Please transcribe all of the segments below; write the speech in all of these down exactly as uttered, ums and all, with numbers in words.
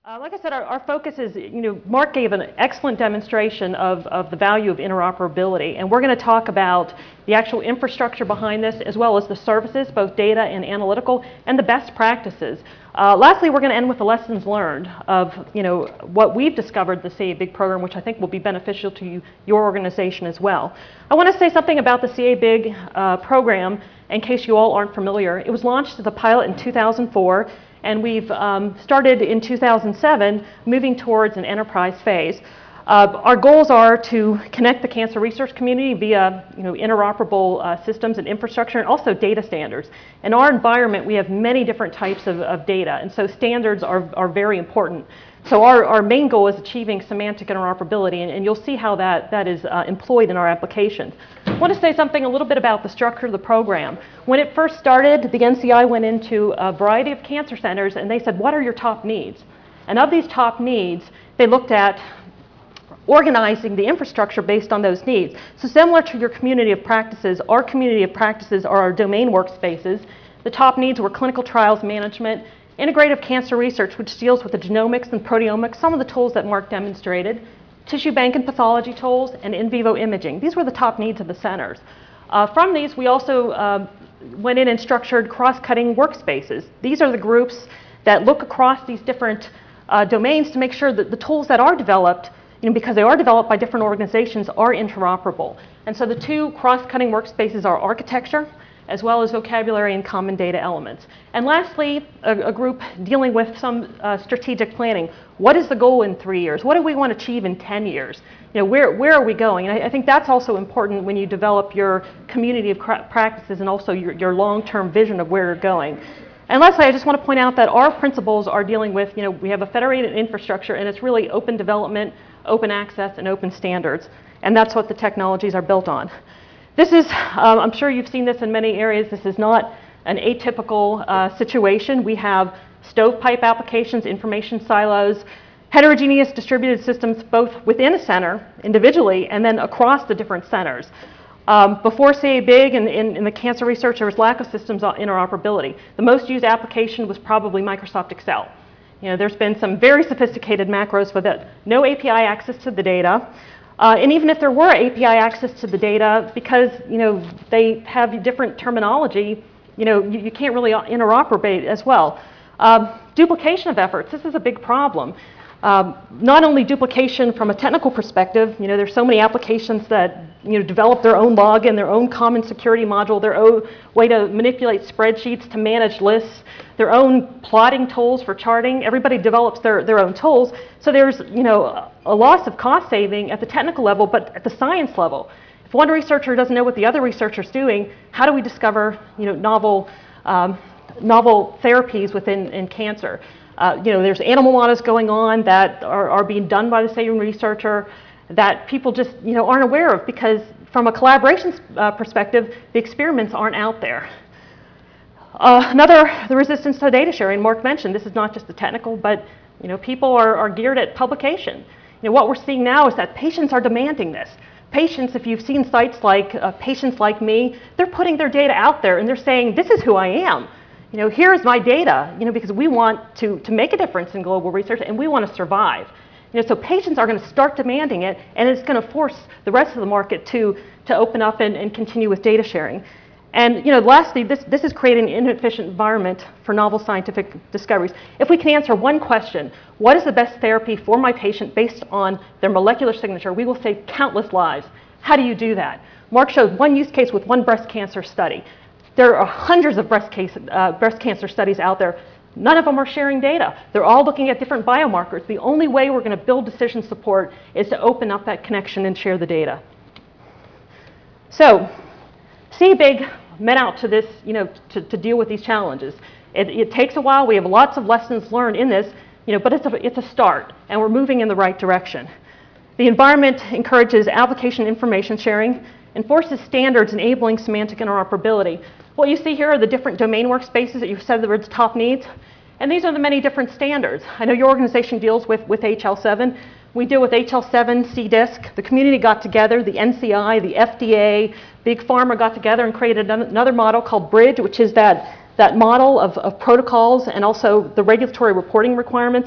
Uh, like I said, our, our focus is, you know, Mark gave an excellent demonstration of, of the value of interoperability, and we're going to talk about the actual infrastructure behind this, as well as the services, both data and analytical, and the best practices. Uh, lastly, we're going to end with the lessons learned of, you know, what we've discovered the C A BIG program, which I think will be beneficial to you, your organization as well. I want to say something about the C A BIG uh, program, in case you all aren't familiar. It was launched as a pilot in two thousand four. And we've um, started in two thousand seven, moving towards an enterprise phase. Uh, our goals are to connect the cancer research community via, you know, interoperable uh, systems and infrastructure, and also data standards. In our environment, we have many different types of, of data, and so standards are, are very important. So our, our main goal is achieving semantic interoperability, and, and you'll see how that, that is uh, employed in our applications. I want to say something a little bit about the structure of the program. When it first started, the N C I went into a variety of cancer centers, and they said, what are your top needs? And of these top needs, they looked at organizing the infrastructure based on those needs. So similar to your community of practices, our community of practices are our domain workspaces. The top needs were clinical trials management, integrative cancer research, which deals with the genomics and proteomics, some of the tools that Mark demonstrated, tissue bank and pathology tools, and in vivo imaging. These were the top needs of the centers. Uh, from these, we also uh, went in and structured cross-cutting workspaces. These are the groups that look across these different uh, domains to make sure that the tools that are developed, you know, because they are developed by different organizations, are interoperable. And so the two cross-cutting workspaces are architecture, as well as vocabulary and common data elements. And lastly, a, a group dealing with some uh, strategic planning. What is the goal in three years? What do we want to achieve in ten years? You know, where, where are we going? And I, I think that's also important when you develop your community of practices and also your, your long-term vision of where you're going. And lastly, I just want to point out that our principles are dealing with, you know, we have a federated infrastructure, and it's really open development, open access, and open standards. And that's what the technologies are built on. This is, um, I'm sure you've seen this in many areas, this is not an atypical uh, situation. We have stovepipe applications, information silos, heterogeneous distributed systems both within a center, individually, and then across the different centers. Um, before C A BIG and in, in the cancer research, there was lack of systems interoperability. The most used application was probably Microsoft Excel. You know, there's been some very sophisticated macros with it, no A P I access to the data. Uh, and even if there were A P I access to the data, because, you know, they have different terminology, you know, you, you can't really interoperate as well. Um, duplication of efforts, this is a big problem. Um, not only duplication from a technical perspective, you know, there's so many applications that, you know, develop their own login, their own common security module, their own way to manipulate spreadsheets, to manage lists, their own plotting tools for charting. Everybody develops their, their own tools. So there's, you know, a loss of cost saving at the technical level, but at the science level. If one researcher doesn't know what the other researcher's doing, how do we discover, you know, novel, um, novel therapies within in cancer? Uh, you know, there's animal models going on that are, are being done by the same researcher that people just, you know, aren't aware of, because from a collaboration uh, perspective, the experiments aren't out there. Uh, another, the resistance to data sharing. Mark mentioned this is not just the technical, but, you know, people are, are geared at publication. You know, what we're seeing now is that patients are demanding this. Patients, if you've seen sites like uh, Patients Like Me, they're putting their data out there and they're saying, this is who I am. You know, here's my data, you know, because we want to, to make a difference in global research and we want to survive. You know, so patients are going to start demanding it, and it's going to force the rest of the market to, to open up and, and continue with data sharing. And, you know, lastly, this, this is creating an inefficient environment for novel scientific discoveries. If we can answer one question, what is the best therapy for my patient based on their molecular signature, we will save countless lives. How do you do that? Mark showed one use case with one breast cancer study. There are hundreds of breast, case, uh, breast cancer studies out there. None of them are sharing data. They're all looking at different biomarkers. The only way we're going to build decision support is to open up that connection and share the data. So, C A BIG met out to this, you know, to, to deal with these challenges. It, it takes a while. We have lots of lessons learned in this, you know, but it's a, it's a start, and we're moving in the right direction. The environment encourages application information sharing, enforces standards enabling semantic interoperability. What you see here are the different domain workspaces that you said were the top needs. And these are the many different standards. I know your organization deals with, with H L seven. We deal with H L seven, C DISC. The community got together, the N C I, the F D A, Big Pharma got together and created another model called BRIDGE, which is that, that model of, of protocols and also the regulatory reporting requirements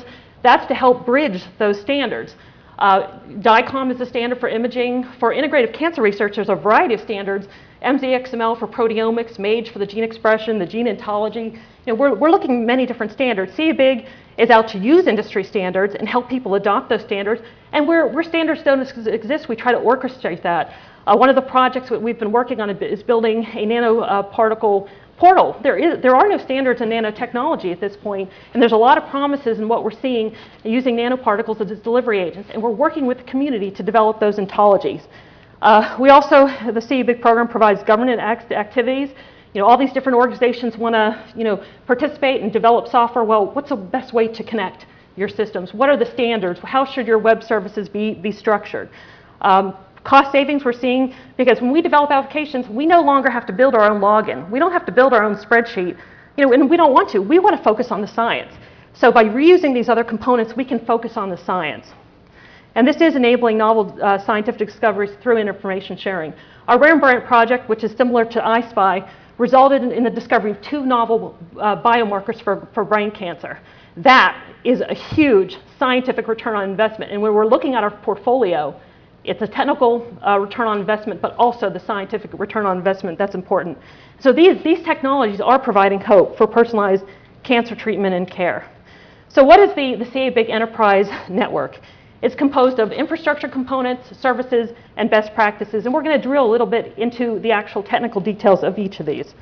That's to help bridge those standards. Uh, DICOM is the standard for imaging. For integrative cancer research, there's a variety of standards. M Z X M L for proteomics, MAGE for the gene expression, the gene ontology. You know, we're, we're looking at many different standards. C A B I G is out to use industry standards and help people adopt those standards. And where, where standards don't exist, we try to orchestrate that. Uh, one of the projects that we've been working on is building a nanoparticle portal. There, is, there are no standards in nanotechnology at this point, and there's a lot of promises in what we're seeing using nanoparticles as delivery agents, and we're working with the community to develop those ontologies. Uh, we also, the C A B I C program provides government act activities. You know, all these different organizations want to, you know, participate and develop software. Well, what's the best way to connect your systems? What are the standards? How should your web services be, be structured? Um, Cost savings we're seeing, because when we develop applications, we no longer have to build our own login. We don't have to build our own spreadsheet, you know, and we don't want to. We want to focus on the science. So by reusing these other components, we can focus on the science. And this is enabling novel uh, scientific discoveries through information sharing. Our Rare and Brilliant project, which is similar to I SPY, resulted in, in the discovery of two novel uh, biomarkers for, for brain cancer. That is a huge scientific return on investment. And when we're looking at our portfolio, it's a technical uh, return on investment, but also the scientific return on investment that's important. So these, these technologies are providing hope for personalized cancer treatment and care. So what is the, the C A B I C Enterprise Network? It's composed of infrastructure components, services, and best practices. And we're going to drill a little bit into the actual technical details of each of these.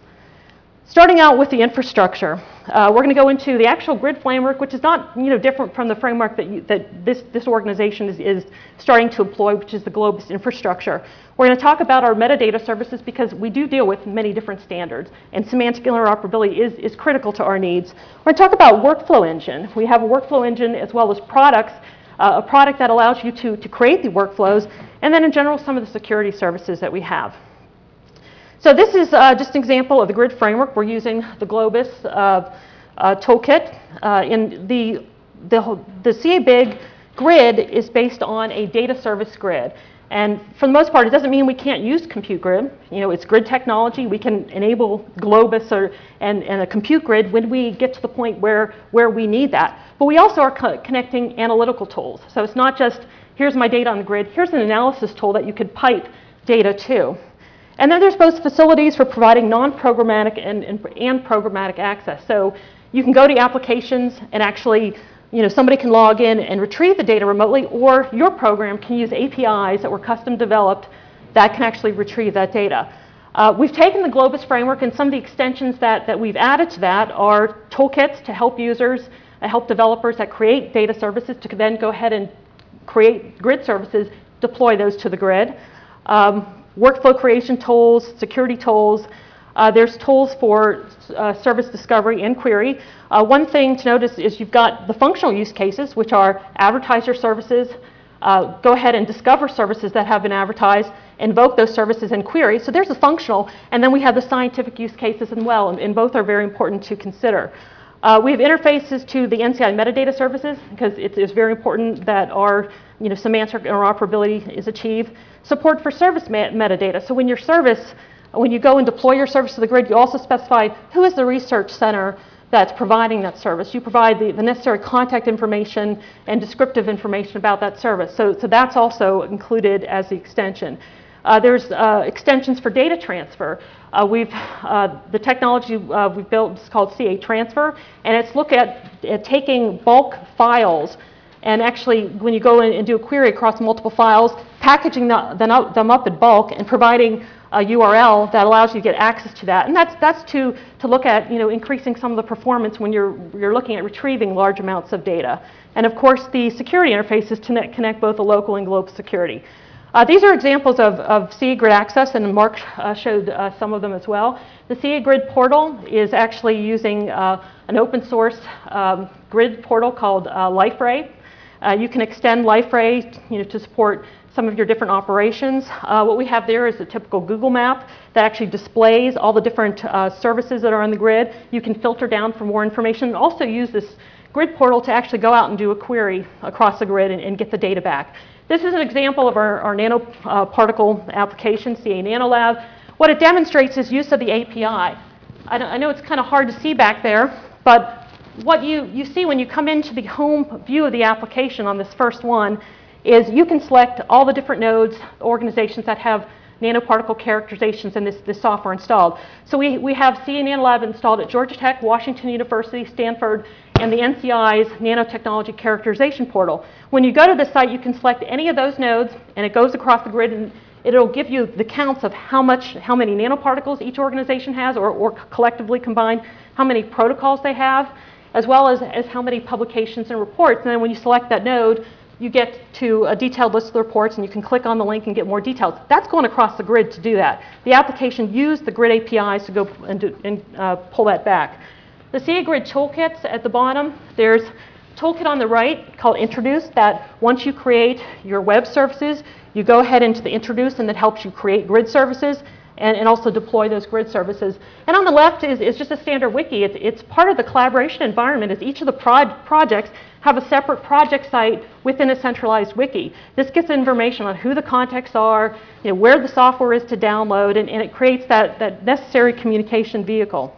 Starting out with the infrastructure, uh, we're going to go into the actual grid framework, which is not, you know, different from the framework that, you, that this, this organization is, is starting to employ, which is the Globus infrastructure. We're going to talk about our metadata services because we do deal with many different standards, and semantic interoperability is, is critical to our needs. We're going to talk about workflow engine. We have a workflow engine as well as products, uh, a product that allows you to, to create the workflows, and then in general, some of the security services that we have. So this is uh, just an example of the grid framework. We're using the Globus uh, uh, toolkit. Uh, in the, the, the C A B I C grid is based on a data service grid. And for the most part, it doesn't mean we can't use compute grid. You know, it's grid technology. We can enable Globus or, and, and a compute grid when we get to the point where, where we need that. But we also are co connecting analytical tools. So it's not just, here's my data on the grid. Here's an analysis tool that you could pipe data to. And then there's both facilities for providing non-programmatic and, and, and programmatic access. So you can go to applications and actually, you know, somebody can log in and retrieve the data remotely, or your program can use A P Is that were custom developed that can actually retrieve that data. Uh, we've taken the Globus framework, and some of the extensions that, that we've added to that are toolkits to help users, uh, help developers that create data services to then go ahead and create grid services, deploy those to the grid. Um, workflow creation tools, security tools. Uh, there's tools for uh, service discovery and query. Uh, one thing to notice is you've got the functional use cases, which are advertise your services, uh, go ahead and discover services that have been advertised, invoke those services and query. So there's the functional, and then we have the scientific use cases as well, and, and both are very important to consider. Uh, we have interfaces to the N C I metadata services because it's, it's very important that our, you know, semantic interoperability is achieved. Support for service metadata. So when your service, when you go and deploy your service to the grid, you also specify who is the research center that's providing that service. You provide the, the necessary contact information and descriptive information about that service. So, so that's also included as the extension. Uh, there's uh, extensions for data transfer. Uh, we've, uh, the technology uh, we've built is called C A Transfer, and it's look at, at taking bulk files and actually, when you go in and do a query across multiple files, packaging the, them, up, them up in bulk and providing a U R L that allows you to get access to that. And that's, that's to, to look at, you know, increasing some of the performance when you're, you're looking at retrieving large amounts of data. And of course, the security interfaces to connect, connect both the local and global security. Uh, these are examples of, of C A Grid access, and Mark uh, showed uh, some of them as well. The C A Grid portal is actually using uh, an open source um, grid portal called uh, LifeRay. Uh, you can extend LifeRay, you know, to support some of your different operations. Uh, what we have there is a typical Google map that actually displays all the different uh, services that are on the grid. You can filter down for more information, and also use this grid portal to actually go out and do a query across the grid and, and get the data back. This is an example of our, our nanoparticle uh, application, C A NanoLab. What it demonstrates is use of the A P I. I, I know it's kind of hard to see back there, but what you, you see when you come into the home view of the application on this first one is you can select all the different nodes, organizations that have nanoparticle characterizations in this, this software installed. So we, we have C A Nanolab installed at Georgia Tech, Washington University, Stanford, and the N C I's Nanotechnology Characterization Portal. When you go to the site, you can select any of those nodes, and it goes across the grid, and it'll give you the counts of how much, how many nanoparticles each organization has, or, or collectively combined, how many protocols they have, as well as, as how many publications and reports. And then when you select that node, you get to a detailed list of the reports, and you can click on the link and get more details. That's going across the grid to do that. The application used the grid A P Is to go and, do, and uh, pull that back. The C A Grid toolkits at the bottom, there's a toolkit on the right called Introduce that once you create your web services, you go ahead into the Introduce, and that helps you create grid services and, and also deploy those grid services. And on the left is, is just a standard wiki. It's, it's part of the collaboration environment, as each of the prod projects have a separate project site within a centralized wiki. This gets information on who the contacts are, you know, where the software is to download, and, and it creates that, that necessary communication vehicle.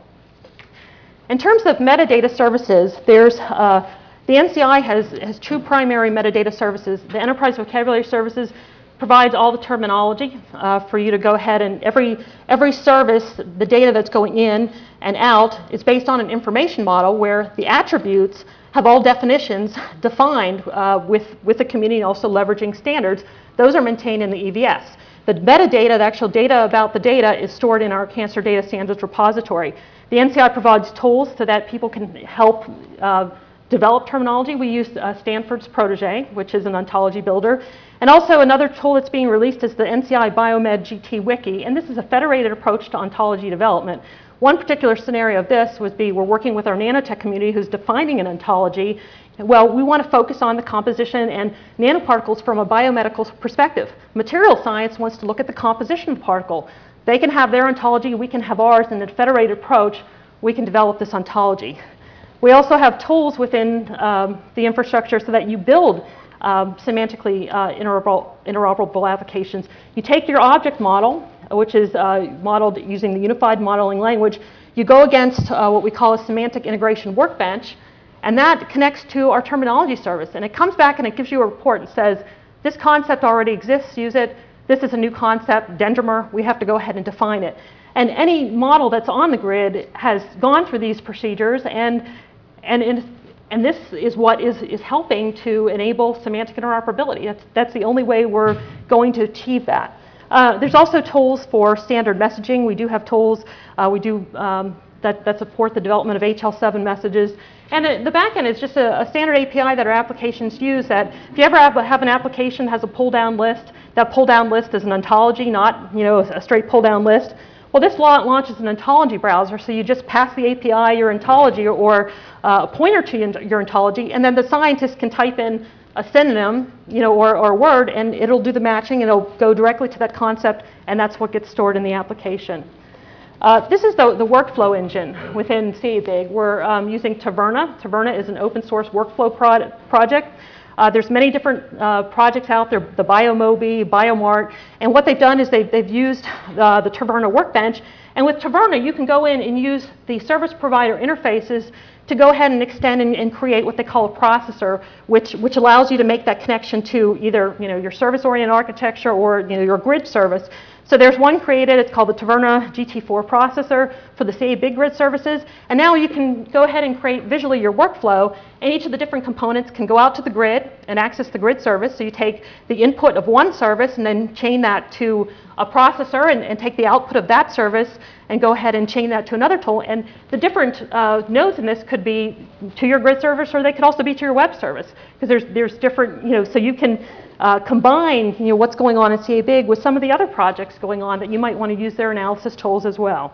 In terms of metadata services, there's, uh, the N C I has, has two primary metadata services. The Enterprise Vocabulary Services provides all the terminology uh, for you to go ahead, and every, every service, the data that's going in and out is based on an information model where the attributes have all definitions defined uh, with, with the community, also leveraging standards. Those are maintained in the E V S. The metadata, the actual data about the data, is stored in our Cancer Data Standards repository. The N C I provides tools so that people can help uh, develop terminology. We use uh, Stanford's Protege, which is an ontology builder. And also another tool that's being released is the N C I Biomed G T Wiki, and this is a federated approach to ontology development. One particular scenario of this would be we're working with our nanotech community who's defining an ontology. Well, we want to focus on the composition and nanoparticles from a biomedical perspective. Material science wants to look at the composition of the particle. They can have their ontology, we can have ours, and in a federated approach, we can develop this ontology. We also have tools within um, the infrastructure so that you build um, semantically uh, interoperable, interoperable applications. You take your object model, which is uh, modeled using the unified modeling language. You go against uh, what we call a semantic integration workbench, and that connects to our terminology service. And it comes back and it gives you a report and says, this concept already exists, use it. This is a new concept, dendrimer, we have to go ahead and define it. And any model that's on the grid has gone through these procedures, and, and, in, and this is what is, is helping to enable semantic interoperability. That's, that's the only way we're going to achieve that. Uh, there's also tools for standard messaging. We do have tools uh, we do um, that, that support the development of H L seven messages. And uh, the backend is just a, a standard A P I that our applications use, that if you ever have, have an application that has a pull-down list, that pull-down list is an ontology, not, you know, a straight pull-down list. Well, this launches an ontology browser, so you just pass the A P I your ontology, or uh, a pointer to your ontology, and then the scientist can type in a synonym, you know, or, or a word, and it'll do the matching, and it'll go directly to that concept, and that's what gets stored in the application. Uh, this is the, the workflow engine within C A B I G. We're um, using Taverna. Taverna is an open source workflow pro project. Uh, there's many different uh, projects out there, the BioMobi, BioMart, and what they've done is they've, they've used uh, the Taverna workbench, and with Taverna you can go in and use the service provider interfaces to go ahead and extend and, and create what they call a processor, which, which allows you to make that connection to either, you know, your service-oriented architecture or, you know, your grid service. So there's one created, it's called the Taverna G T four processor for the C A B I G grid services, and now you can go ahead and create visually your workflow, and each of the different components can go out to the grid and access the grid service. So you take the input of one service and then chain that to a processor, and, and take the output of that service and go ahead and chain that to another tool. And the different uh, nodes in this could be to your grid service, or they could also be to your web service, because there's, there's different, you know, so you can uh, combine, you know, what's going on in C A B I G with some of the other projects going on that you might want to use their analysis tools as well.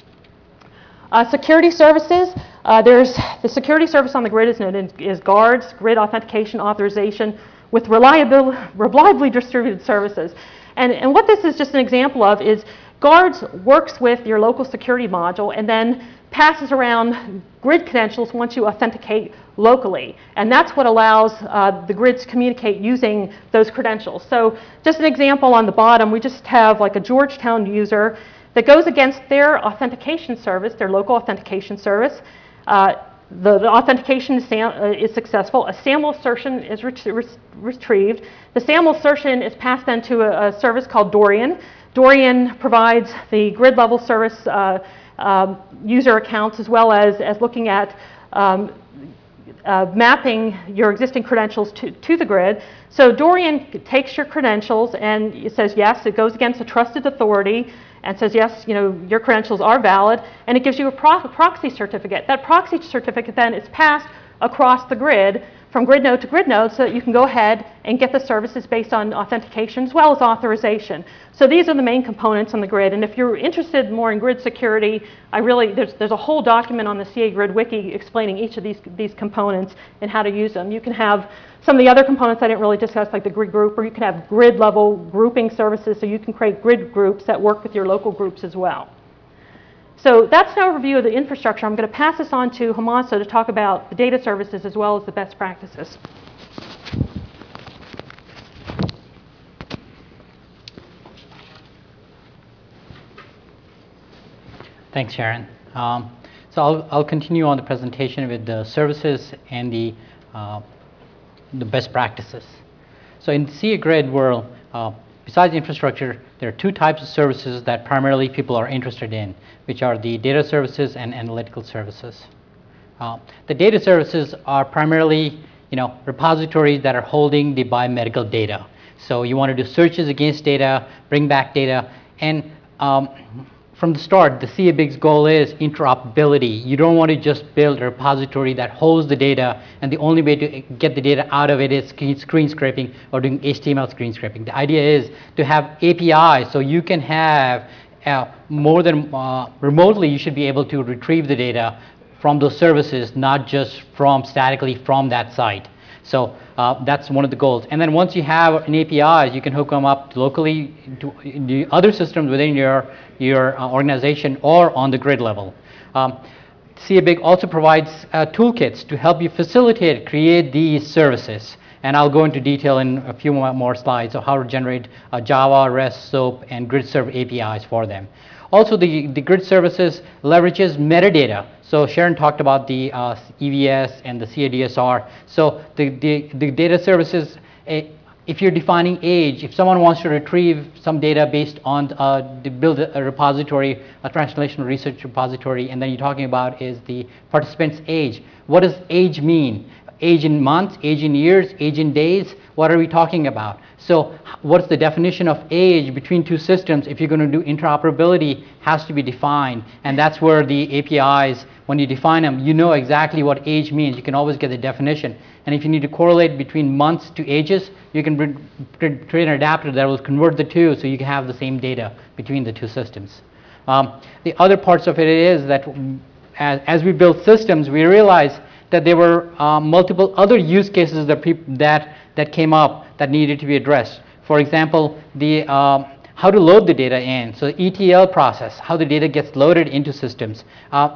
Uh, security services, uh, there's the security service on the grid is, is guards, grid authentication, authorization, with reliable, reliably distributed services. And, and what this is just an example of is guards works with your local security module and then passes around grid credentials once you authenticate locally. And that's what allows uh, the grids to communicate using those credentials. So just an example on the bottom, we just have like a Georgetown user that goes against their authentication service, their local authentication service. Uh, the, the authentication is, sam, uh, is successful. A SAML assertion is ret re retrieved. The SAML assertion is passed then to a, a service called Dorian. Dorian provides the grid level service uh, um, user accounts, as well as, as looking at um, Uh, mapping your existing credentials to, to the grid. So Dorian takes your credentials and it says yes, it goes against a trusted authority and says yes, you know, your credentials are valid, and it gives you a pro proxy certificate. That proxy certificate then is passed across the grid from grid node to grid node so that you can go ahead and get the services based on authentication as well as authorization. So these are the main components on the grid, and if you're interested more in grid security, I really, there's, there's a whole document on the C A Grid Wiki explaining each of these, these components and how to use them. You can have some of the other components I didn't really discuss, like the grid group, or you can have grid level grouping services, so you can create grid groups that work with your local groups as well. So that's an overview of the infrastructure. I'm going to pass this on to Hamaso to talk about the data services as well as the best practices. Thanks, Sharon. Um, so I'll, I'll continue on the presentation with the services and the, uh, the best practices. So in the C A Grid world, uh, besides infrastructure, there are two types of services that primarily people are interested in, which are the data services and analytical services. Uh, the data services are primarily, you know, repositories that are holding the biomedical data. So you want to do searches against data, bring back data, and um, from the start, the C A Big's goal is interoperability. You don't want to just build a repository that holds the data, and the only way to get the data out of it is screen scraping or doing H T M L screen scraping. The idea is to have A P Is, so you can have uh, more than uh, remotely, you should be able to retrieve the data from those services, not just from statically from that site. So uh, that's one of the goals. And then once you have an A P I, you can hook them up locally to the other systems within your, your uh, organization or on the grid level. Um, C A Big also provides uh, toolkits to help you facilitate, create these services. And I'll go into detail in a few more, more slides of how to generate uh, Java, REST, SOAP, and GridServe A P Is for them. Also, the, the grid services leverages metadata. So Sharon talked about the uh, E V S and the C A D S R. So the, the, the data services, uh, if you're defining age, if someone wants to retrieve some data based on, uh, to build a repository, a translational research repository, and then you're talking about is the participant's age. What does age mean? Age in months, age in years, age in days? What are we talking about? So what's the definition of age between two systems? If you're going to do interoperability, has to be defined. And that's where the A P Is, when you define them, you know exactly what age means. You can always get the definition. And if you need to correlate between months to ages, you can create an adapter that will convert the two so you can have the same data between the two systems. Um, the other parts of it is that as, as we build systems, we realize that there were uh, multiple other use cases that, that, that came up that needed to be addressed. For example, the, uh, how to load the data in. So the E T L process, how the data gets loaded into systems. Uh,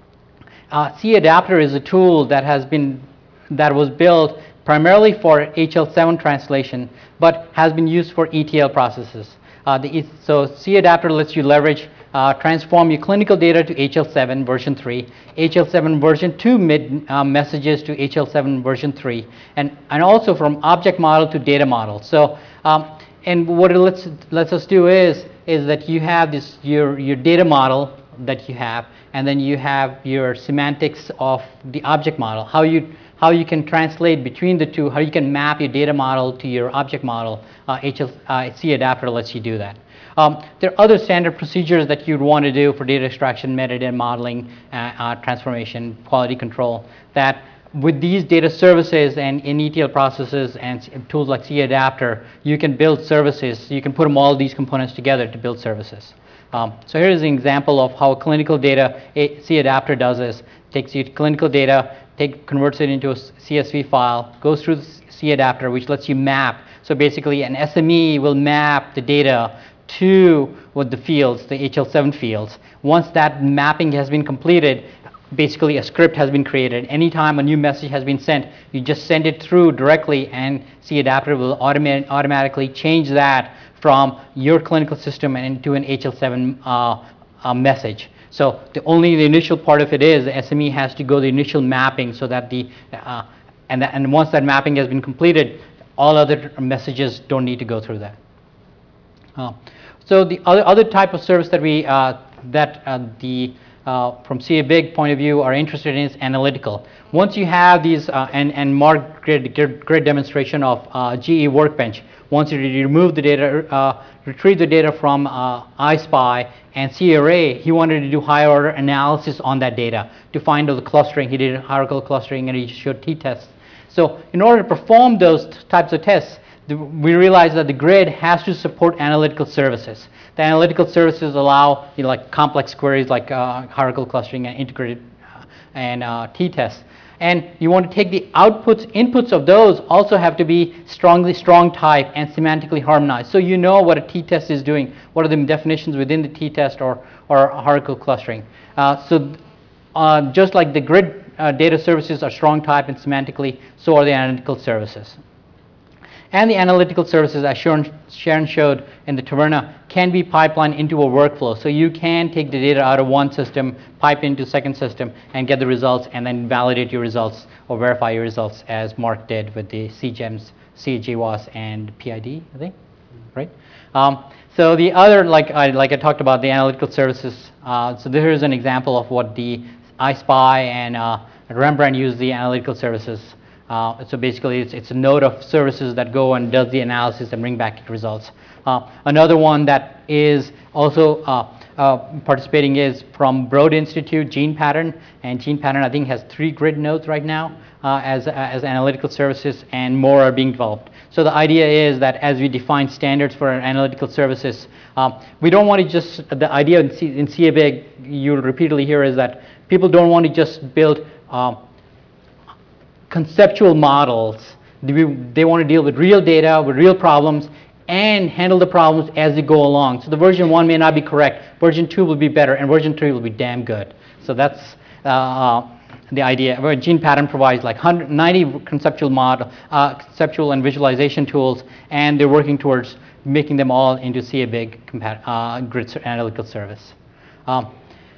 uh, cAdapter is a tool that has been, that was built primarily for H L seven translation, but has been used for E T L processes. Uh, the, so cAdapter lets you leverage Uh, transform your clinical data to H L seven version three, H L seven version two mid, uh, messages to H L seven version three, and, and also from object model to data model. So, um, and what it lets, lets us do is, is that you have this, your, your data model that you have, and then you have your semantics of the object model, how you, how you can translate between the two, how you can map your data model to your object model. uh, H L, uh, cAdapter lets you do that. Um, there are other standard procedures that you'd want to do for data extraction, metadata modeling, uh, uh, transformation, quality control, that with these data services and in E T L processes and tools like cAdapter, you can build services. You can put them all these components together to build services. Um, so here is an example of how clinical data cAdapter does this. Takes your clinical data, take, converts it into a C S V file, goes through the cAdapter, which lets you map. So basically, an S M E will map the data to what the fields, the H L seven fields. Once that mapping has been completed, basically a script has been created. Anytime a new message has been sent, you just send it through directly, and cAdapter will automat automatically change that from your clinical system and into an H L seven uh, uh, message. So the only the initial part of it is the S M E has to go the initial mapping so that the, uh, and, that, and once that mapping has been completed, all other messages don't need to go through that. Uh, so the other, other type of service that we, uh, that uh, the, uh, from C A B I G point of view are interested in is analytical. Once you have these, uh, and, and Mark great, great demonstration of uh, G E Workbench, once you remove the data, uh, retrieve the data from uh, I S P Y and C A R A, he wanted to do higher order analysis on that data to find out the clustering. He did hierarchical clustering and he showed t-tests. So in order to perform those types of tests, the, we realized that the grid has to support analytical services. The analytical services allow, you know, like complex queries like uh, hierarchical clustering and integrated uh, and uh, t-tests. And you want to take the outputs, inputs of those also have to be strongly strong type and semantically harmonized. So you know what a t-test is doing, what are the definitions within the t-test or, or hierarchical clustering. Uh, so uh, just like the grid uh, data services are strong type and semantically, so are the analytical services. And the analytical services, as Sharon, Sharon showed in the Taverna, can be pipelined into a workflow. So you can take the data out of one system, pipe into second system, and get the results, and then validate your results or verify your results, as Mark did with the C GEMS, C G W A S, and P I D, I think, right? Um, so the other, like I, like I talked about, the analytical services. Uh, so here is an example of what the I S P Y and uh, Rembrandt use the analytical services. Uh, so basically, it's, it's a node of services that go and does the analysis and bring back results. Uh, another one that is also uh, uh, participating is from Broad Institute, Gene Pattern. And Gene Pattern, I think, has three grid nodes right now uh, as, uh, as analytical services, and more are being developed. So the idea is that as we define standards for analytical services, um, we don't want to just, the idea in, C, in C A B I G, you'll repeatedly hear, is that people don't want to just build uh, conceptual models. They, they want to deal with real data, with real problems, and handle the problems as they go along. So the version one may not be correct, version two will be better, and version three will be damn good. So that's uh, the idea. Where Gene Pattern provides like one hundred ninety conceptual model, uh, conceptual and visualization tools, and they're working towards making them all into C A B I G uh, grid analytical service. Um,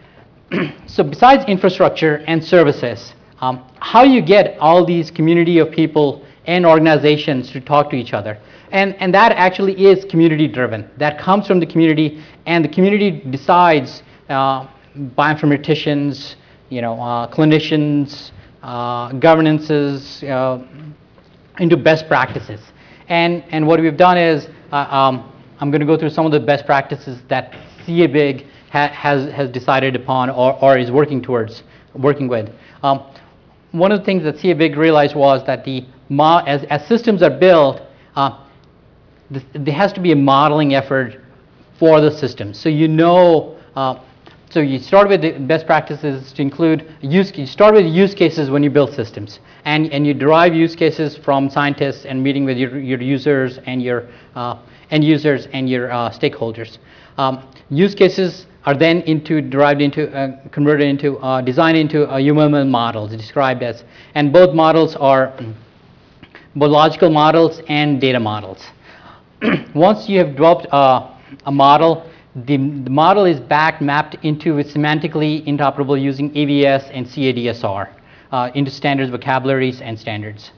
so besides infrastructure and services, Um, how you get all these community of people and organizations to talk to each other. And, and that actually is community driven. That comes from the community, and the community decides, uh, bioinformaticians, you know, uh, clinicians, uh, governances, uh, into best practices. And, and what we've done is, uh, um, I'm going to go through some of the best practices that C A B I G ha has, has decided upon or, or is working towards, working with. Um, One of the things that C A B I G realized was that the mo as, as systems are built, uh, this, there has to be a modeling effort for the system. So you know, uh, so you start with the best practices to include use. You start with use cases when you build systems, and and you derive use cases from scientists and meeting with your your users and your uh, end users and your uh, stakeholders. Um, use cases are then into derived into uh, converted into uh, designed into uh, U M L models described as, and both models are both logical models and data models. Once you have developed uh, a model, the, the model is back mapped into it semantically interoperable using A V S and C A D S R uh, into standards, vocabularies, and standards.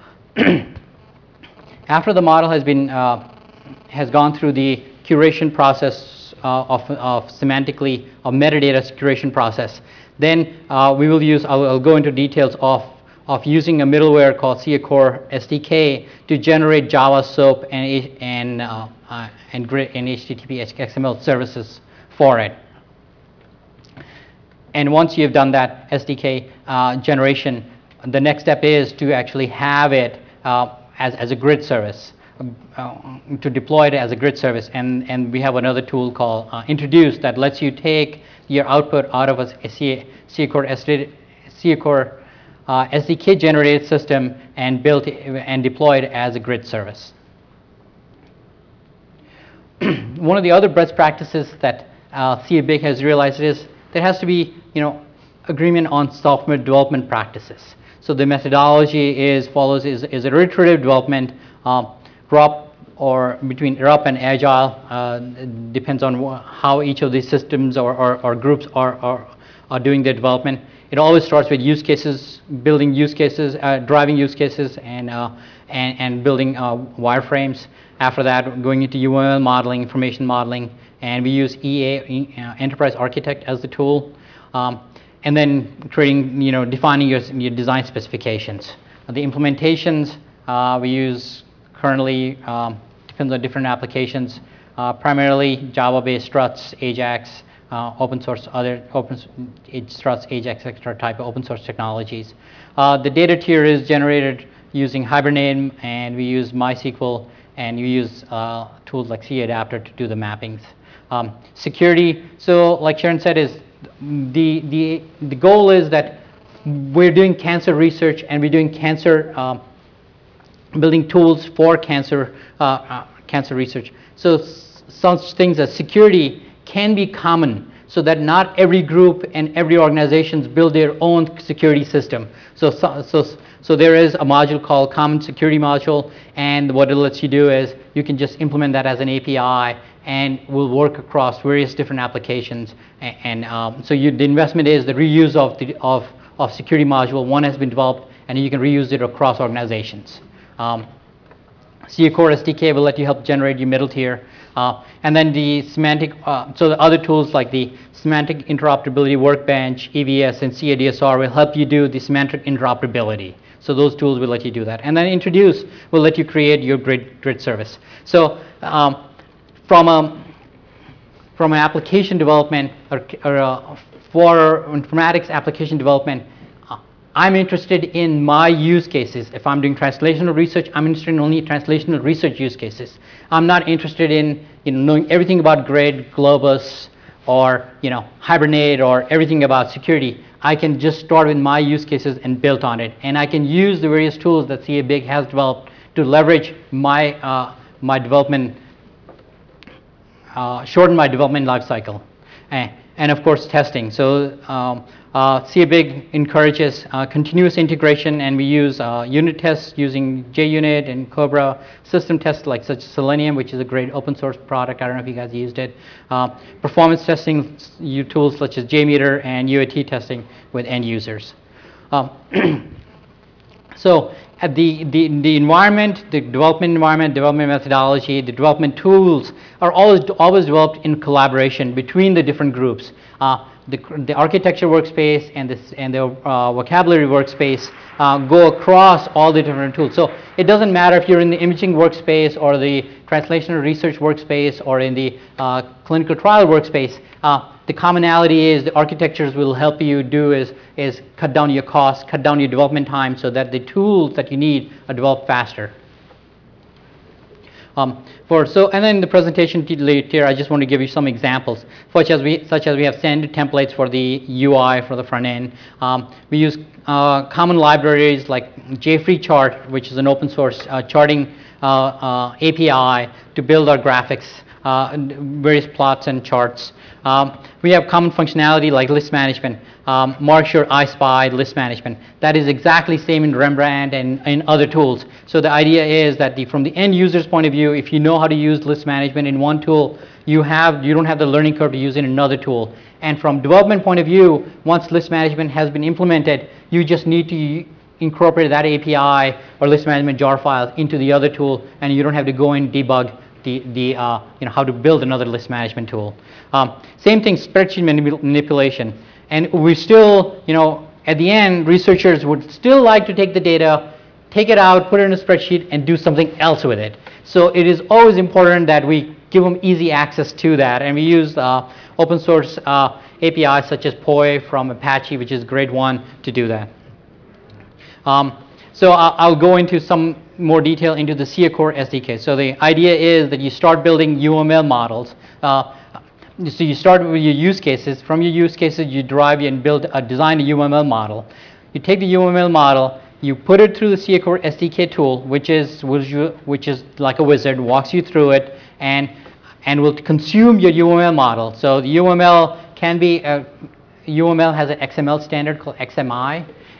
After the model has been uh, has gone through the curation process uh, of, of semantically, of metadata curation process. Then uh, we will use, I'll, I'll go into details of, of using a middleware called C A Core S D K to generate Java, SOAP, and, and, uh, uh, and, and H T T P, X M L services for it. And once you've done that S D K uh, generation, the next step is to actually have it uh, as, as a grid service. Uh, to deploy it as a grid service, and, and we have another tool called uh, Introduce that lets you take your output out of a C A Core S D K generated system and build it and deploy it as a grid service. One of the other best practices that uh, C A B I G has realized is there has to be, you know, agreement on software development practices. So the methodology is follows is, is iterative development. Um, Rob or between Erupt and Agile. Uh, it depends on wh how each of these systems or, or, or groups are, are, are doing their development. It always starts with use cases, building use cases, uh, driving use cases, and, uh, and, and building uh, wireframes. After that, going into U M L modeling, information modeling, and we use E A, uh, Enterprise Architect, as the tool. Um, and then creating, you know, defining your, your design specifications. The implementations uh, we use currently um, depends on different applications, uh, primarily Java-based struts, Ajax, uh, open source, other open struts, Ajax, et cetera type of open source technologies. Uh, the data tier is generated using Hibernate, and we use MySQL, and you use uh, tools like CAdapter to do the mappings. Um, security, so like Sharon said, is the, the, the goal is that we're doing cancer research, and we're doing cancer, um, building tools for cancer, uh, uh, cancer research. So such things as security can be common, so that not every group and every organizations build their own security system. So, so, so, so there is a module called Common Security Module, and what it lets you do is you can just implement that as an A P I, and will work across various different applications. And, and um, so you, the investment is the reuse of, the, of, of security module. One has been developed, and you can reuse it across organizations. Um, C A Core S D K will let you help generate your middle tier. Uh, and then the semantic, uh, so the other tools like the Semantic Interoperability Workbench, E V S, and C A D S R will help you do the semantic interoperability. So those tools will let you do that. And then Introduce will let you create your grid, grid service. So um, from, a, from an application development, or, or uh, for informatics application development, I'm interested in my use cases. If I'm doing translational research, I'm interested in only translational research use cases. I'm not interested in, you know, knowing everything about Grid, Globus, or, you know, Hibernate, or everything about security. I can just start with my use cases and build on it. And I can use the various tools that C A B I G has developed to leverage my, uh, my development, uh, shorten my development lifecycle. And, and of course, testing. So um, Uh, C A B I G encourages uh, continuous integration, and we use uh, unit tests using JUnit and Cobra, system tests like such as Selenium, which is a great open source product. I don't know if you guys used it. Uh, performance testing tools such as JMeter, and U A T testing with end users. Um, so at the, the, the environment, the development environment, development methodology, the development tools are always, always developed in collaboration between the different groups. Uh, The, the architecture workspace and, this, and the uh, vocabulary workspace uh, go across all the different tools. So it doesn't matter if you're in the imaging workspace, or the translational research workspace, or in the uh, clinical trial workspace. Uh, the commonality is the architectures will help you do is, is cut down your costs, cut down your development time, so that the tools that you need are developed faster. Um, for, so, and then the presentation here, I just want to give you some examples, such as we, such as we have standard templates for the U I for the front end. Um, we use uh, common libraries like JFreeChart, which is an open source uh, charting uh, uh, A P I to build our graphics, uh, various plots and charts. Um, we have common functionality like list management, um, Markshore, iSpy, list management. That is exactly same in Rembrandt and in other tools. So the idea is that the, from the end user's point of view, if you know how to use list management in one tool, you, have, you don't have the learning curve to use it in another tool. And from development point of view, once list management has been implemented, you just need to incorporate that A P I or list management jar files into the other tool, and you don't have to go and debug The, the, uh, you know, how to build another list management tool. Um, same thing, spreadsheet manip manipulation. And we still, you know, at the end, researchers would still like to take the data, take it out, put it in a spreadsheet, and do something else with it. So it is always important that we give them easy access to that. And we use uh, open source uh, A P Is such as P O I from Apache, which is grade one, to do that. Um, so uh, I'll go into some more detail into the C A Core S D K. So the idea is that you start building U M L models. Uh, so you start with your use cases. From your use cases, you derive and build, a, design a U M L model. You take the U M L model, you put it through the C A Core S D K tool, which is, which is like a wizard, walks you through it, and, and will consume your U M L model. So the U M L can be, a, U M L has an X M L standard called X M I.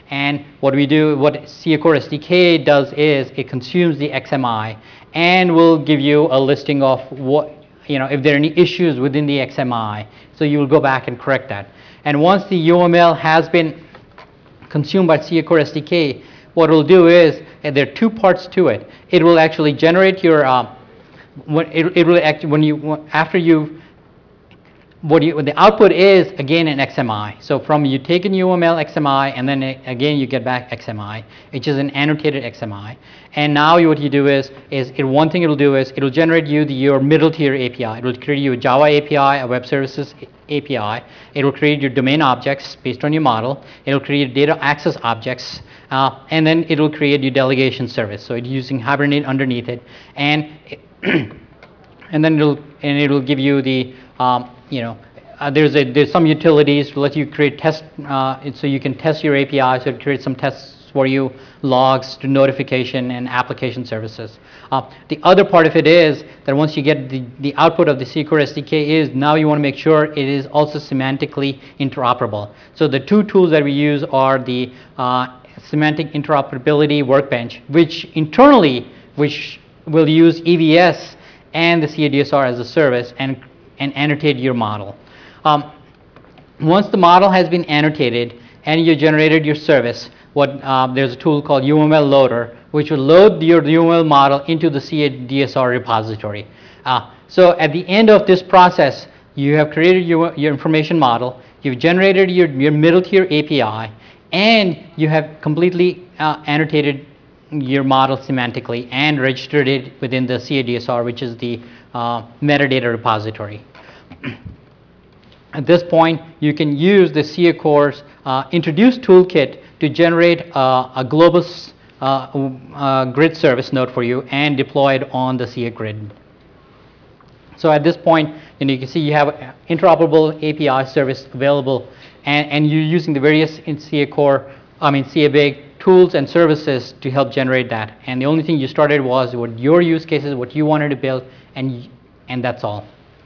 And what we do, what SIA Core S D K does is it consumes the X M I and will give you a listing of what, you know, if there are any issues within the X M I. So you will go back and correct that. And once the U M L has been consumed by SIA Core S D K, what it will do is, and there are two parts to it. It will actually generate your, uh, when it, it will act, when you, after you, what you, the output is again an X M I. So from you take an U M L X M I and then it, again you get back X M I, which is an annotated X M I. And now you, what you do is, is it, one thing it will do is it will generate you the, your middle tier A P I. It will create you a Java A P I, a web services A P I. It will create your domain objects based on your model. It will create data access objects. Uh, and then it will create your delegation service. So it's using Hibernate underneath it. And, and then it'll, and it will give you the, um, you know, uh, there's, a, there's some utilities to let you create test, uh, so you can test your A P I, so it creates some tests for you, logs to notification and application services. Uh, the other part of it is that once you get the, the output of the SIA Core S D K is, now you want to make sure it is also semantically interoperable. So the two tools that we use are the uh, Semantic Interoperability Workbench, which internally, which will use E V S and the SIA D S R as a service and, and annotate your model. Um, once the model has been annotated and you generated your service, what, uh, there's a tool called U M L Loader, which will load your U M L model into the SIA D S R repository. Uh, so at the end of this process, you have created your, your information model, you've generated your, your middle tier A P I, and you have completely uh, annotated your model semantically and registered it within the SIA D S R, which is the uh, metadata repository. At this point, you can use the SIA Core's uh, introduce toolkit to generate uh, a global uh, uh, grid service node for you and deploy it on the SIA grid. So at this point, you know, you can see you have interoperable A P I service available, and, and you're using the various in SIA Core, I mean SIA Big tools and services to help generate that. And the only thing you started was what your use cases, what you wanted to build, and, and that's all.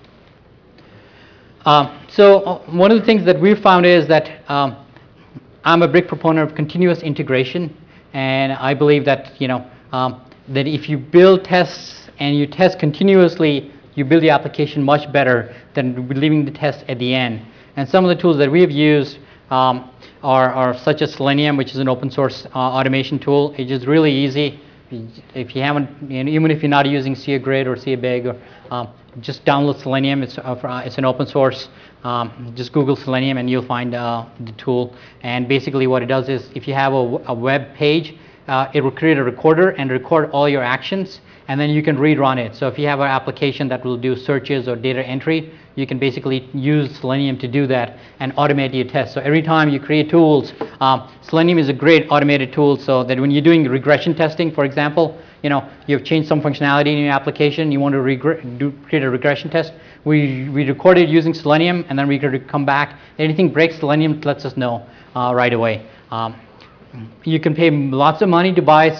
Uh, so uh, one of the things that we've found is that um, I'm a big proponent of continuous integration, and I believe that, you know, um, that if you build tests and you test continuously, you build the application much better than leaving the test at the end. And some of the tools that we've used um, are, are such as Selenium, which is an open source uh, automation tool. It's just really easy. If you haven't, you know, even if you're not using SIA Grid or SIA Big, or, um, just download Selenium. It's, uh, it's an open source. Um, just Google Selenium and you'll find uh, the tool. And basically what it does is if you have a, a web page, uh, it will create a recorder and record all your actions, and then you can rerun it. So if you have an application that will do searches or data entry, you can basically use Selenium to do that and automate your tests. So every time you create tools, um, Selenium is a great automated tool, so that when you're doing regression testing, for example, you know, you've changed some functionality in your application, you want to do, create a regression test, we, we record it using Selenium, and then we could come back. If anything breaks, Selenium lets us know uh, right away. Um, you can pay lots of money to buy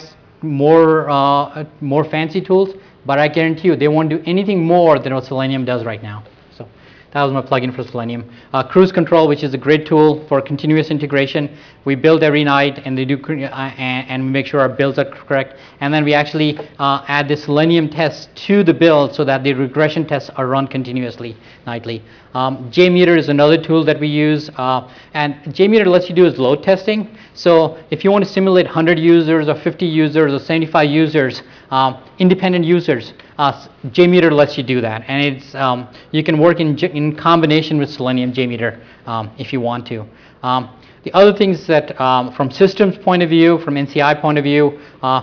more, uh, more fancy tools, but I guarantee you they won't do anything more than what Selenium does right now. So that was my plugin for Selenium. Uh, Cruise Control, which is a great tool for continuous integration. We build every night, and they do, uh, and, and we make sure our builds are correct. And then we actually uh, add the Selenium tests to the build so that the regression tests are run continuously nightly. Um, JMeter is another tool that we use, uh, and JMeter lets you do is load testing. So if you want to simulate one hundred users or fifty users or seventy-five users, um, independent users, uh, JMeter lets you do that, and it's um, you can work in in combination with Selenium JMeter um, if you want to. Um, the other things that, um, from systems point of view, from N C I point of view, uh,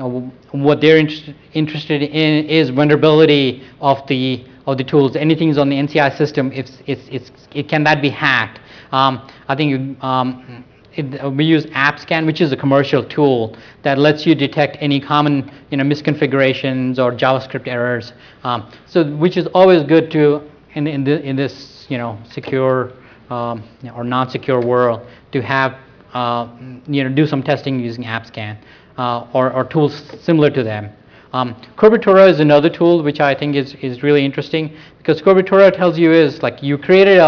what they're inter interested in is vulnerability of the of the tools. Anything is on the N C I system, it's, it's, it's, it can that be hacked? Um, I think um, it, we use AppScan, which is a commercial tool that lets you detect any common, you know, misconfigurations or JavaScript errors. Um, so, which is always good to in in, the, in this, you know, secure um, or non-secure world to have, uh, you know, do some testing using AppScan uh, or, or tools similar to them. Um, Cobertura is another tool which I think is, is really interesting, because Cobertura tells you is like you created a,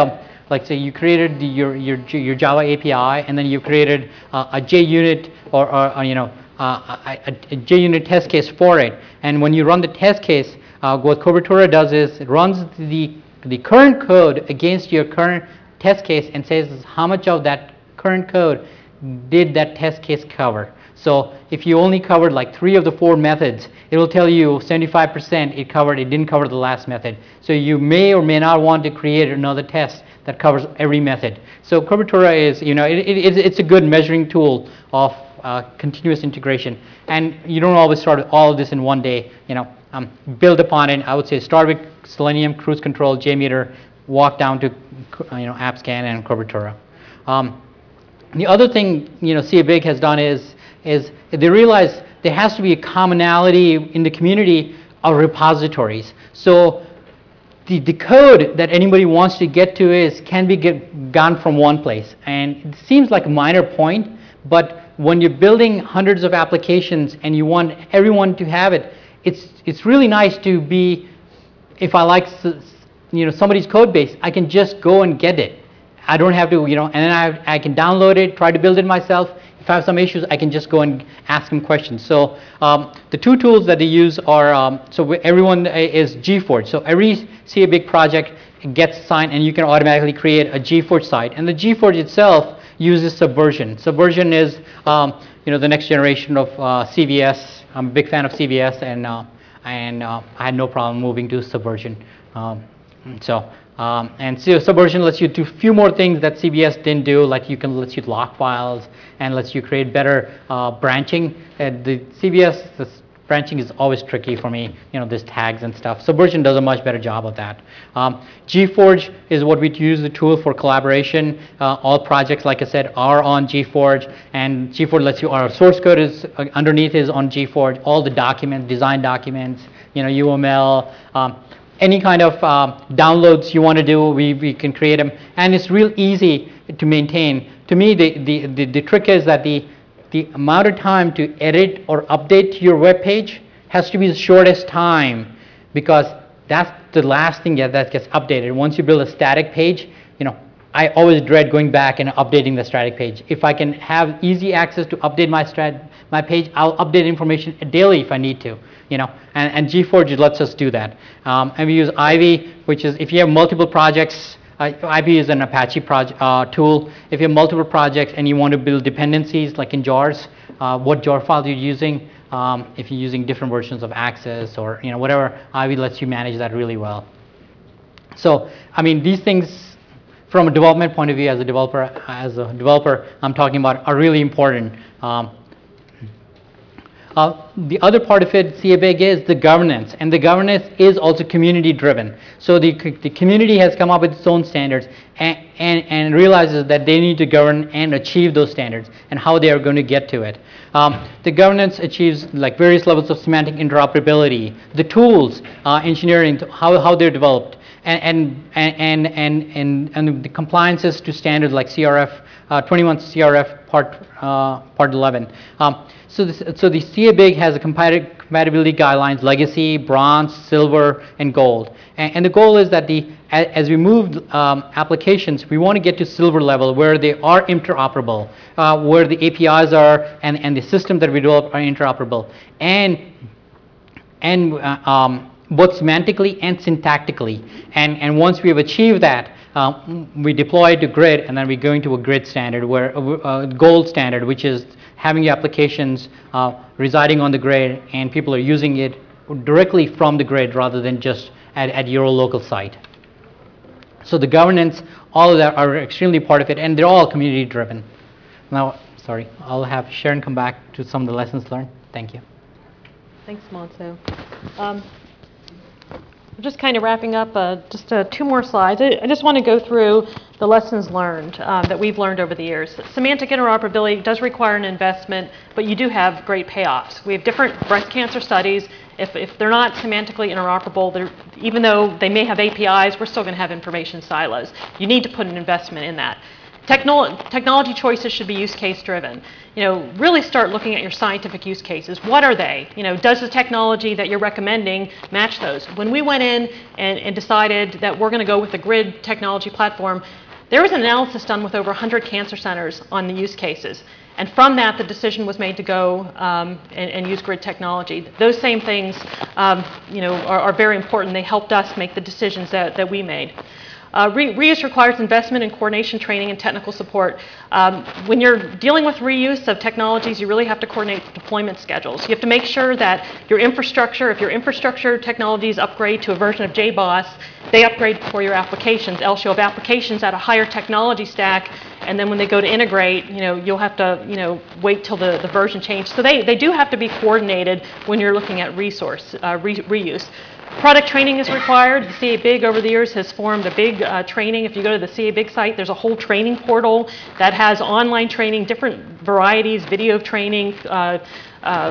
Like say you created the, your, your, your Java A P I, and then you created uh, a JUnit or, or, or you know, uh, a, a, a JUnit test case for it. And when you run the test case, uh, what Cobertura does is it runs the, the current code against your current test case and says how much of that current code did that test case cover. So if you only covered like three of the four methods, it will tell you seventy-five percent it covered, it didn't cover the last method. So you may or may not want to create another test that covers every method. So Cobertura is, you know, it, it, it's a good measuring tool of uh, continuous integration. And you don't always start all of this in one day, you know, um, build upon it. I would say start with Selenium, Cruise Control, JMeter, walk down to, you know, AppScan and Cobertura. Um, The other thing, you know, C A B I G has done is, is they realize there has to be a commonality in the community of repositories. So the, the code that anybody wants to get to is can be get, gone from one place. And it seems like a minor point, but when you're building hundreds of applications and you want everyone to have it, it's, it's really nice to be, if I like, you know, somebody's code base, I can just go and get it. I don't have to, you know, and then I, I can download it, try to build it myself. If I have some issues, I can just go and ask them questions. So um, the two tools that they use are, um, so everyone is GForge. So every C A B I G project gets assigned, and you can automatically create a GForge site. And the GForge itself uses Subversion. Subversion is, um, you know, the next generation of uh, C V S. I'm a big fan of C V S, and uh, and uh, I had no problem moving to Subversion. Um, so. Um, and so Subversion lets you do a few more things that C V S didn't do, like you can lets you lock files and lets you create better uh, branching. And the C V S this branching is always tricky for me. You know, there's tags and stuff. Subversion does a much better job of that. Um, GForge is what we use the tool for collaboration. Uh, all projects, like I said, are on GForge, and GForge lets you. Our source code is uh, underneath is on GForge. All the documents, design documents, you know, U M L. Um, Any kind of uh, downloads you want to do, we, we can create them. And it's real easy to maintain. To me, the, the, the, the trick is that the, the amount of time to edit or update your web page has to be the shortest time, because that's the last thing that, that gets updated. Once you build a static page, you know, I always dread going back and updating the static page. If I can have easy access to update my, strat, my page, I'll update information daily if I need to. You know, and, and GForge lets us do that. Um, and we use Ivy, which is if you have multiple projects, uh, Ivy is an Apache project, uh, tool. If you have multiple projects and you want to build dependencies, like in jars, uh, what jar file you're using, um, if you're using different versions of Access or, you know, whatever, Ivy lets you manage that really well. So, I mean, these things, from a development point of view, as a developer, as a developer, I'm talking about, are really important. Um, Uh, the other part of it, C A B I G, is the governance, and the governance is also community driven. So the, the community has come up with its own standards and, and, and realizes that they need to govern and achieve those standards and how they are going to get to it. Um, the governance achieves like various levels of semantic interoperability, the tools, uh, engineering, how, how they're developed, and, and, and, and, and, and the compliances to standards like C R F, uh, twenty-one C R F part, uh, part eleven. Um, So, this, so the C A B I G has a compatibility guidelines, legacy, bronze, silver, and gold. And, and the goal is that the, as we move um, applications, we want to get to silver level where they are interoperable, uh, where the A P Is are and, and the system that we develop are interoperable. And, and uh, um, both semantically and syntactically. And, and once we have achieved that, Um, we deploy it to grid, and then we're going to a grid standard, where uh, gold standard, which is having your applications uh, residing on the grid, and people are using it directly from the grid rather than just at, at your local site. So the governance, all of that are extremely part of it, and they're all community driven. Now, sorry, I'll have Sharon come back to some of the lessons learned. Thank you. Thanks, Manso. Um, Just kind of wrapping up, uh, just uh, two more slides. I, I just want to go through the lessons learned um, that we've learned over the years. Semantic interoperability does require an investment, but you do have great payoffs. We have different breast cancer studies. If, if they're not semantically interoperable, even though they may have A P Is, we're still going to have information silos. You need to put an investment in that. Technolo- technology choices should be use case driven. You know, really start looking at your scientific use cases. What are they? You know, does the technology that you're recommending match those? When we went in and, and decided that we're going to go with the grid technology platform, There was an analysis done with over one hundred cancer centers on the use cases. And from that, the decision was made to go um, and, and use grid technology. Those same things um, you know, are, are very important. They helped us make the decisions that, that we made. Uh, re reuse requires investment in coordination, training, and technical support. Um, when you're dealing with reuse of technologies, you really have to coordinate deployment schedules. You have to make sure that your infrastructure, if your infrastructure technologies upgrade to a version of J BOSS, they upgrade before your applications. Else you'll have applications at a higher technology stack, and then when they go to integrate, you know, you'll have to, you know, wait till the, the version change. So they, they do have to be coordinated when you're looking at resource uh, re reuse. Product training is required. The C A B I G over the years has formed a big uh, training. If you go to the C A B I G site, there's a whole training portal that has online training, different varieties, video training, uh, uh,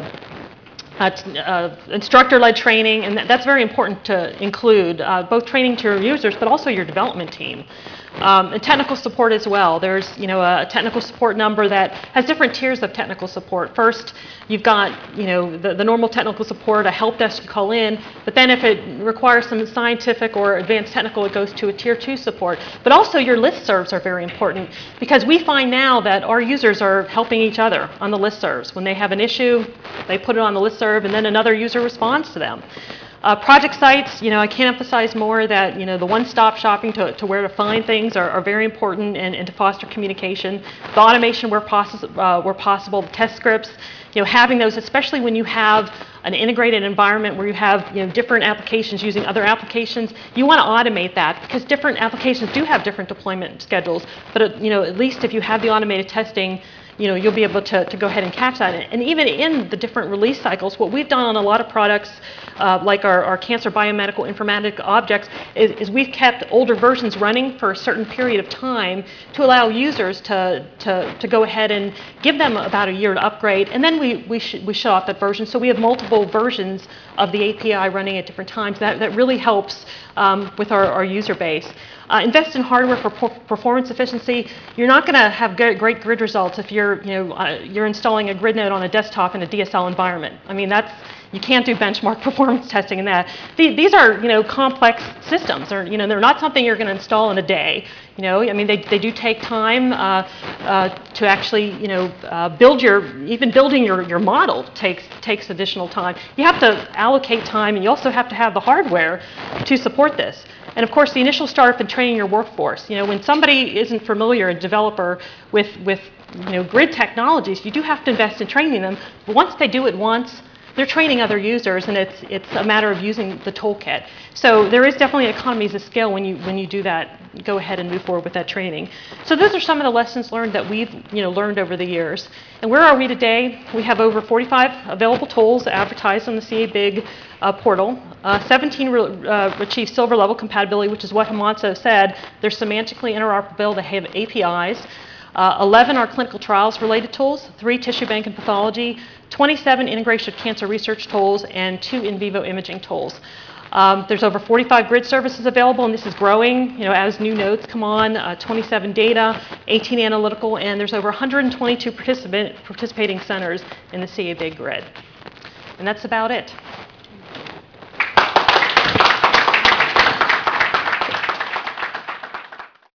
uh, uh, instructor-led training, and that, that's very important to include, uh, both training to your users, but also your development team. Um, and technical support as well. There's, you know, a technical support number that has different tiers of technical support. First, you've got, you know, the, the normal technical support, a help desk you call in, but then if it requires some scientific or advanced technical, it goes to a tier two support. But also your listservs are very important, because we find now that our users are helping each other on the listservs. When they have an issue, they put it on the listserv, and then another user responds to them. Uh, project sites, you know, I can't emphasize more that, you know, the one-stop shopping to, to where to find things are, are very important, and, and to foster communication. The automation where, possi uh, where possible, the test scripts, you know, having those, especially when you have an integrated environment where you have, you know, different applications using other applications, you want to automate that, because different applications do have different deployment schedules. But, uh, you know, at least if you have the automated testing, you know, you'll be able to, to go ahead and catch that. And even in the different release cycles, what we've done on a lot of products, uh, like our, our cancer biomedical informatic objects, is, is we've kept older versions running for a certain period of time to allow users to, to, to go ahead and give them about a year to upgrade. And then we, we, sh we shut off that version. So we have multiple versions of the A P I running at different times. That, that really helps um, with our, our user base. Uh, invest in hardware for performance efficiency. You're not going to have good, great grid results if you're, you know, uh, you're installing a grid node on a desktop in a D S L environment. I mean, that's, you can't do benchmark performance testing in that. The, these are, you know, complex systems. Or, you know, they're not something you're going to install in a day. You know, I mean, they, they do take time uh, uh, to actually, you know, uh, build your, even building your, your model takes, takes additional time. You have to allocate time, and you also have to have the hardware to support this. And of course, the initial startup and training your workforce. You know, when somebody isn't familiar, a developer, with, with you know, grid technologies, you do have to invest in training them. But once they do it once, they're training other users, and it's, it's a matter of using the toolkit. So there is definitely economies of scale when you, when you do that, go ahead and move forward with that training. So those are some of the lessons learned that we've, you know, learned over the years. And where are we today? We have over forty-five available tools advertised on the C A B I G uh, portal. Uh, seventeen uh, achieve silver level compatibility, which is what Himanshu said. They're semantically interoperable. They have A P Is. Uh, eleven are clinical trials related tools, three tissue bank and pathology, twenty-seven integration of cancer research tools, and two in vivo imaging tools. Um, there's over forty-five grid services available, and this is growing, you know, as new nodes come on, uh, twenty-seven data, eighteen analytical, and there's over one hundred twenty-two participant, participating centers in the C A B I G grid. And that's about it.